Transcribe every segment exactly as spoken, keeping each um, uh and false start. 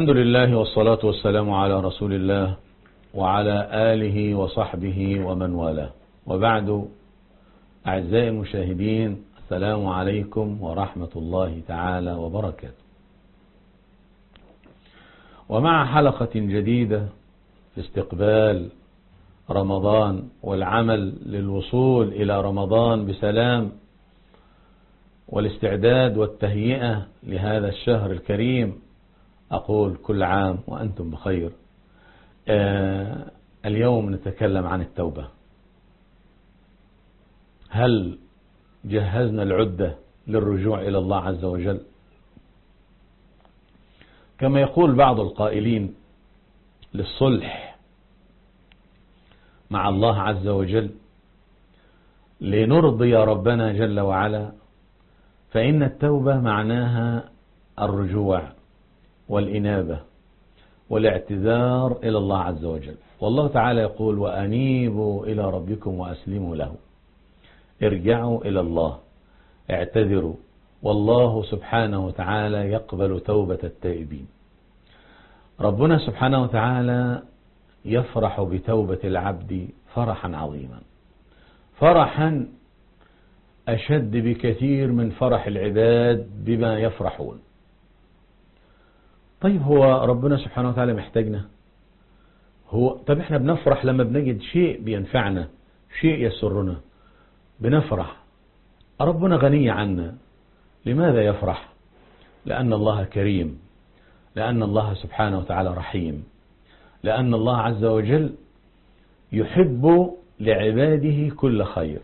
الحمد لله والصلاة والسلام على رسول الله وعلى آله وصحبه ومن والاه، وبعد. أعزائي المشاهدين، السلام عليكم ورحمة الله تعالى وبركاته، ومع حلقة جديدة في استقبال رمضان والعمل للوصول إلى رمضان بسلام، والاستعداد والتهيئة لهذا الشهر الكريم. أقول كل عام وأنتم بخير. آه اليوم نتكلم عن التوبة. هل جهزنا العدة للرجوع إلى الله عز وجل؟ كما يقول بعض القائلين للصلح مع الله عز وجل لنرضي ربنا جل وعلا، فإن التوبة معناها الرجوع والإنابة والاعتذار إلى الله عز وجل. والله تعالى يقول: وأنيبوا إلى ربكم وأسلموا له. ارجعوا إلى الله، اعتذروا، والله سبحانه وتعالى يقبل توبة التائبين. ربنا سبحانه وتعالى يفرح بتوبة العبد فرحا عظيما، فرحا أشد بكثير من فرح العباد بما يفرحون. طيب، هو ربنا سبحانه وتعالى محتاجنا؟ هو طب احنا بنفرح لما بنجد شيء بينفعنا، شيء يسرنا، بنفرح. ربنا غني عنا، لماذا يفرح؟ لأن الله كريم، لأن الله سبحانه وتعالى رحيم، لأن الله عز وجل يحب لعباده كل خير.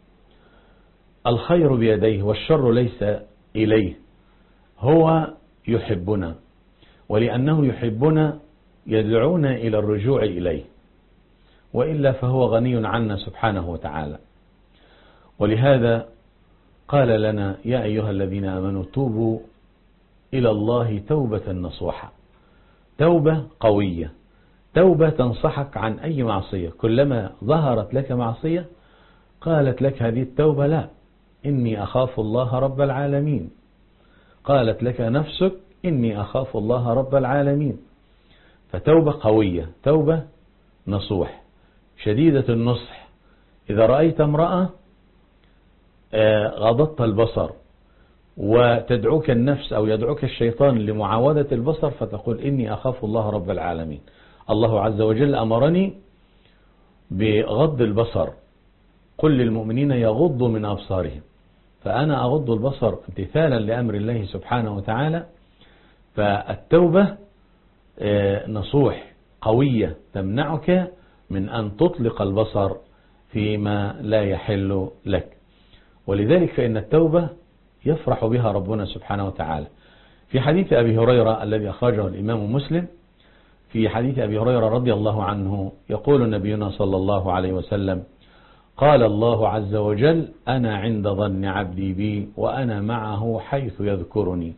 الخير بيديه والشر ليس إليه، هو يحبنا، ولأنه يحبنا يدعونا إلى الرجوع إليه، وإلا فهو غني عنا سبحانه وتعالى. ولهذا قال لنا: يا أيها الذين آمنوا توبوا إلى الله توبة نصوحة. توبة قوية، توبة تنصحك عن أي معصية. كلما ظهرت لك معصية قالت لك هذه التوبة: لا، إني أخاف الله رب العالمين. قالت لك نفسك: إني أخاف الله رب العالمين. فتوبة قوية، توبة نصوح شديدة النصح. إذا رأيت امرأة غضضت البصر وتدعوك النفس أو يدعوك الشيطان لمعاودة البصر، فتقول: إني أخاف الله رب العالمين. الله عز وجل أمرني بغض البصر، قل للمؤمنين يغضوا من أبصارهم، فأنا أغض البصر امتثالا لأمر الله سبحانه وتعالى. فالتوبة نصوح قوية تمنعك من أن تطلق البصر فيما لا يحل لك. ولذلك فإن التوبة يفرح بها ربنا سبحانه وتعالى. في حديث أبي هريرة الذي أخرجه الإمام مسلم، في حديث أبي هريرة رضي الله عنه يقول نبينا صلى الله عليه وسلم: قال الله عز وجل: أنا عند ظن عبدي بي وأنا معه حيث يذكرني.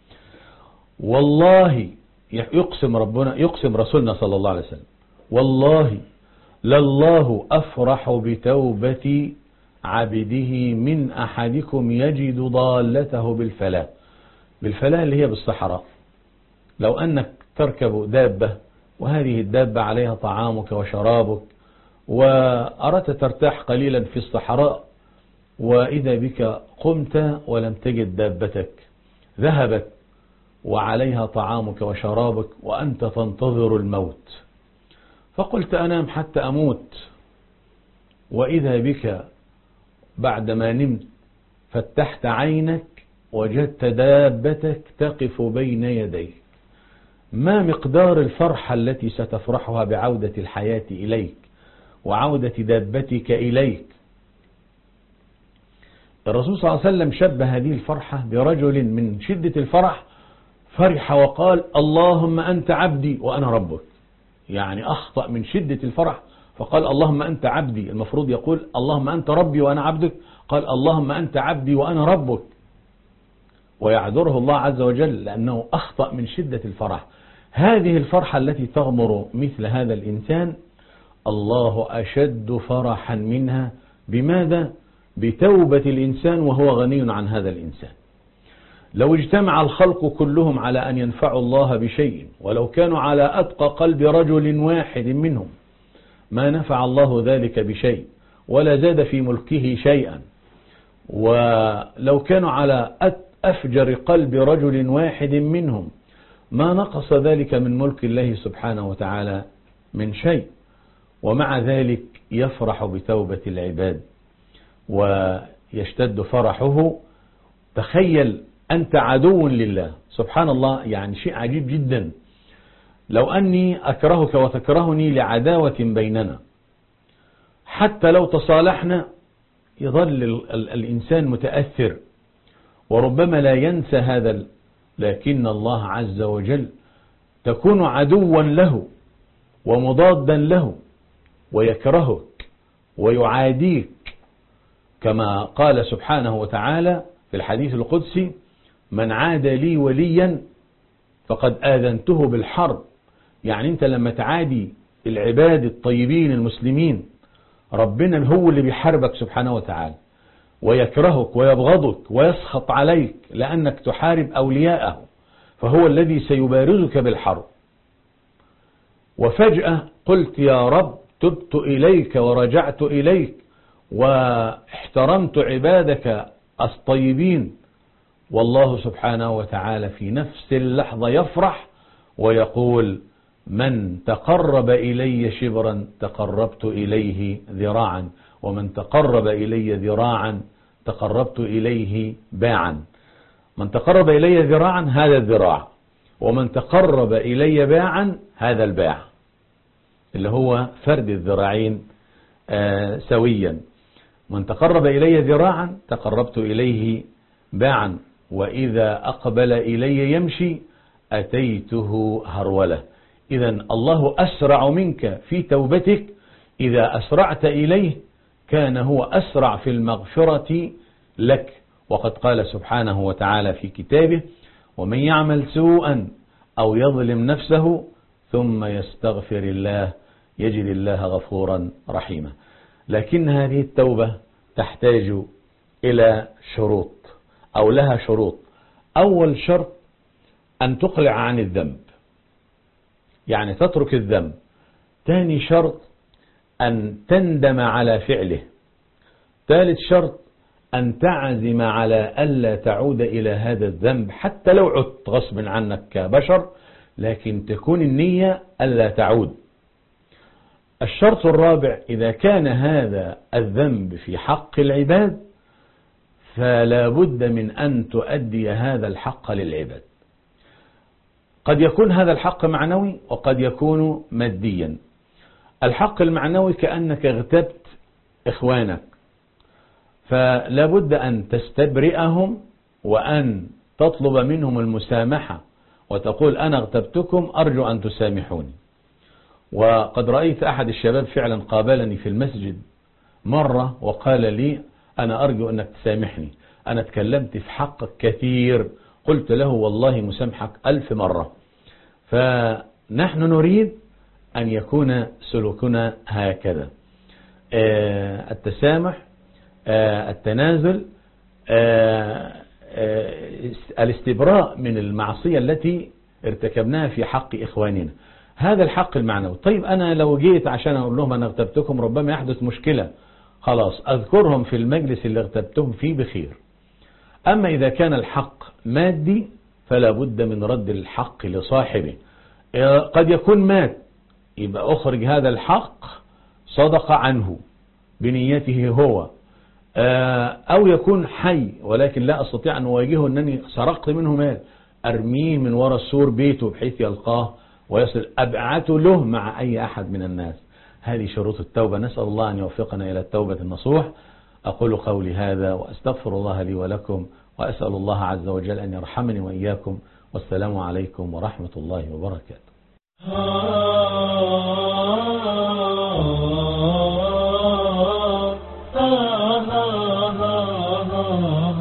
والله، يقسم ربنا، يقسم رسولنا صلى الله عليه وسلم: والله لله أفرح بتوبة عبده من أحدكم يجد ضالته بالفلاة. بالفلاة اللي هي بالصحراء. لو أنك تركب دابة وهذه الدابة عليها طعامك وشرابك، وأردت ترتاح قليلا في الصحراء، وإذا بك قمت ولم تجد دابتك، ذهبت وعليها طعامك وشرابك وأنت تنتظر الموت، فقلت أنام حتى أموت، وإذا بك بعدما نمت فتحت عينك وجدت دابتك تقف بين يديك. ما مقدار الفرحة التي ستفرحها بعودة الحياة إليك وعودة دابتك إليك. الرسول صلى الله عليه وسلم شبه هذه الفرحة برجل من شدة الفرح فرح وقال: اللهم أنت عبدي وأنا ربك. يعني أخطأ من شدة الفرح فقال: اللهم أنت عبدي. المفروض يقول: اللهم أنت ربي وأنا عبدك. قال: اللهم أنت عبدي وأنا ربك. ويعذره الله عز وجل لأنه أخطأ من شدة الفرح. هذه الفرحة التي تغمر مثل هذا الإنسان الله أشد فرحا منها. بماذا؟ بتوبة الإنسان وهو غني عن هذا الإنسان. لو اجتمع الخلق كلهم على أن ينفعوا الله بشيء ولو كانوا على أتقى قلب رجل واحد منهم ما نفع الله ذلك بشيء ولا زاد في ملكه شيئا، ولو كانوا على أفجر قلب رجل واحد منهم ما نقص ذلك من ملك الله سبحانه وتعالى من شيء. ومع ذلك يفرح بتوبة العباد ويشتد فرحه. تخيل أنت عدو لله، سبحان الله، يعني شيء عجيب جدا. لو أني أكرهك وتكرهني لعداوة بيننا، حتى لو تصالحنا يظل الإنسان متأثر وربما لا ينسى هذا، لكن الله عز وجل تكون عدوا له ومضادا له ويكرهك ويعاديك، كما قال سبحانه وتعالى في الحديث القدسي: من عاد لي وليا فقد آذنته بالحرب. يعني أنت لما تعادي العباد الطيبين المسلمين ربنا هو اللي بيحاربك سبحانه وتعالى ويكرهك ويبغضك ويسخط عليك لأنك تحارب أولياءه، فهو الذي سيبارزك بالحرب. وفجأة قلت يا رب تبت إليك ورجعت إليك واحترمت عبادك الطيبين، والله سبحانه وتعالى في نفس اللحظة يفرح ويقول: من تقرب إلي شبرا تقربت إليه ذراعا، ومن تقرب إلي ذراعا تقربت إليه باعا. من تقرب إلي ذراعا هذا الذراع، ومن تقرب إلي باعا هذا الباع، اللي هو فرد الذراعين آه سويا. من تقرب إلي ذراعا تقربت إليه باعا، وإذا أقبل إلي يمشي أتيته هرولة. إذا الله أسرع منك في توبتك، إذا أسرعت إليه كان هو أسرع في المغفرة لك. وقد قال سبحانه وتعالى في كتابه: ومن يعمل سوءا أو يظلم نفسه ثم يستغفر الله يجد الله غفورا رحيما. لكن هذه التوبة تحتاج إلى شروط أو لها شروط. أول شرط أن تقلع عن الذنب، يعني تترك الذنب. ثاني شرط أن تندم على فعله. ثالث شرط أن تعزم على ألا تعود إلى هذا الذنب حتى لو عدت غصب عنك كبشر، لكن تكون النية ألا تعود. الشرط الرابع: إذا كان هذا الذنب في حق العباد فلا بد من أن تؤدي هذا الحق للعباد. قد يكون هذا الحق معنوي وقد يكون ماديا. الحق المعنوي كأنك اغتبت إخوانك، فلا بد أن تستبرئهم وأن تطلب منهم المسامحة وتقول: أنا اغتبتكم أرجو أن تسامحوني. وقد رأيت أحد الشباب فعلا قابلني في المسجد مرة وقال لي: أنا أرجو أنك تسامحني، أنا تكلمت في حقك كثير. قلت له: والله مسامحك ألف مرة. فنحن نريد أن يكون سلوكنا هكذا: التسامح، التنازل، الاستبراء من المعصية التي ارتكبناها في حق إخواننا. هذا الحق المعنوي. طيب أنا لو جيت عشان أقول لهم أنا اغتبتكم ربما يحدث مشكلة، خلاص أذكرهم في المجلس اللي اغتبتهم فيه بخير. أما إذا كان الحق مادي فلا بد من رد الحق لصاحبه. قد يكون مات، يبقى أخرج هذا الحق صدق عنه بنيته هو، أو يكون حي ولكن لا أستطيع أن أواجهه أنني سرقت منه مال، أرميه من وراء سور بيته بحيث يلقاه ويصل، أبعته له مع أي أحد من الناس. هذه شروط التوبة. نسأل الله أن يوفقنا إلى التوبة النصوح. أقول قولي هذا وأستغفر الله لي ولكم، وأسأل الله عز وجل أن يرحمني وإياكم، والسلام عليكم ورحمة الله وبركاته. ah ah ah ah ah